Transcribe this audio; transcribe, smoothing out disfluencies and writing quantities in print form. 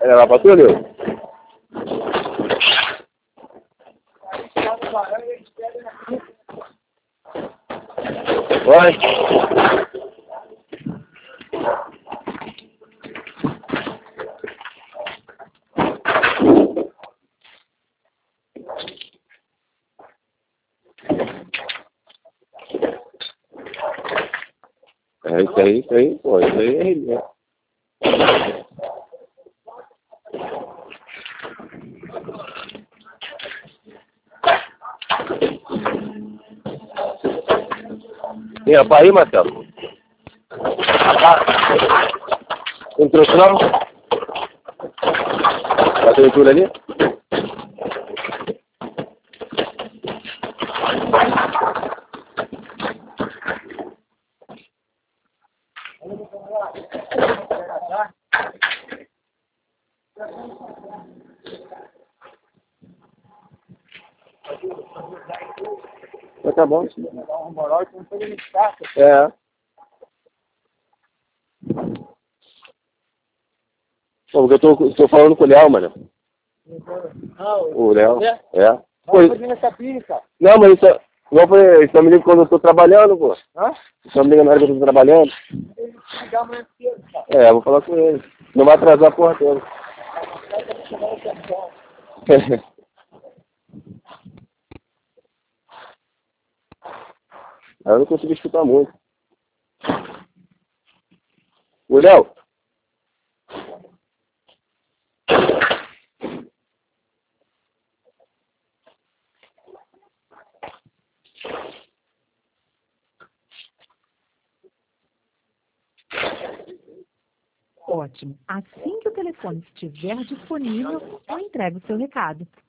Vai levar pra tu, Leo? Vai. É isso aí, pô, isso aí é ele, né? Tem rapaz aí, Marcelo? Não trouxe não? Bateu tudo ali? Mas tá bom. É. Pô, porque eu tô falando com o Léo, mano. O Léo. É. Pô, não, mas isso, igual foi, isso me liga quando eu tô trabalhando, pô. Isso me liga na hora que eu tô trabalhando. É, vou falar com ele. Não vai atrasar a porra toda. Aí eu não consigo escutar muito. O Léo? Ótimo. Assim que o telefone estiver disponível, eu entrego o seu recado.